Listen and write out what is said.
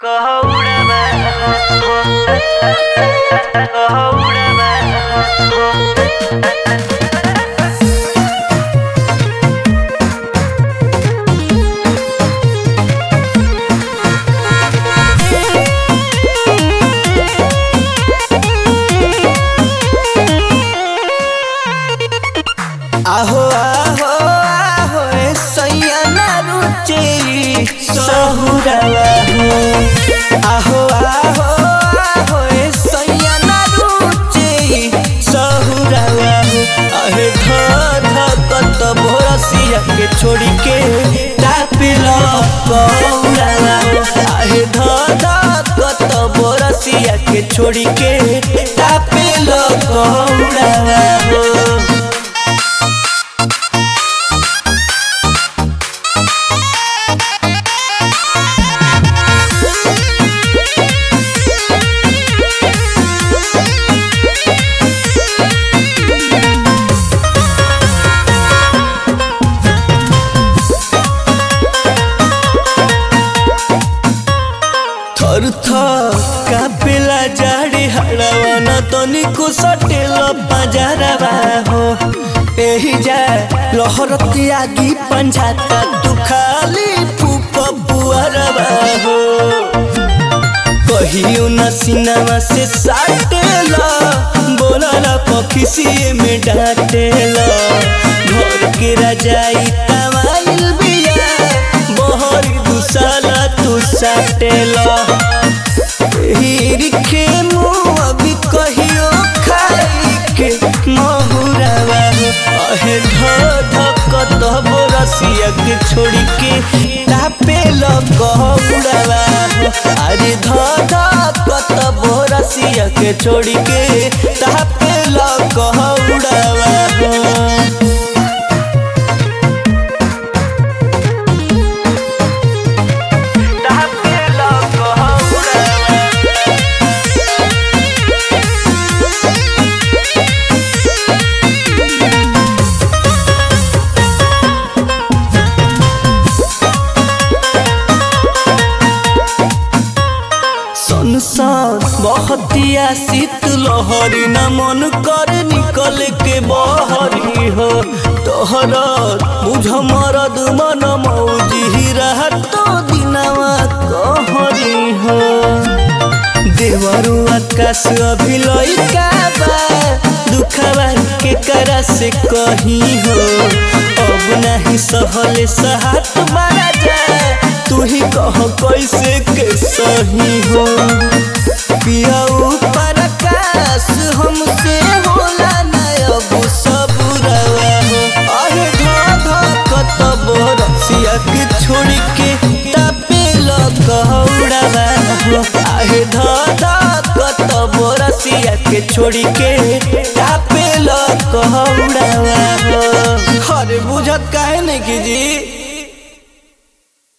आहो आहो आहो सैया ना रुचि सहुरवा हो। आहो आहो आहो सैया ना रुचि सहुरवा हो। अहे धकत भोरसिया के छोड़ी के तापिल कौरवा हो। अहे धकत भोरसिया के छोड़ी के तापिल कौरवा हो। कापेला जाड़ी हड़वा न तनिको सटेल बजारवा हो। एही जा लहरती आगी पंझाता तू खाली फूक बुआरवा हो। कहियो न सिनेमा से साटेला बोलाला पखिसिए में डांटेला। घर के रजाई तवाइल बिया बहरी दुसाला तू साटेला। हिरखे मुँह अभी कहियो खाई के महुरवा हो। अहे धकत बोरसिया के छोड़ी के तापेल कौरवा हो। अरे धकत बोरसिया के छोड़ी के तापेल कौरवा हो। बहतिया शीत लहरी न मन कर निकल के बहरी हो। तोहर बुझ मरद मन मौजी रहतो दिनवा कहरी हो। देवरु आकाश अभी लइका बा दुखवा के करा से कहीं हो। अब नहीं सहले सहात मारा जाए तू ही कह कैसे के सही हो। पियाऊ परकाश हमसे होला ना अब सबुरवा हो। अहे धकत बोरसिया के छोड़ी के तापेल कौरवा हो। अहे धकत बोरसिया के छोड़ी के तापेल कौरवा हो। अरे बुझत काहे नहीं की जी।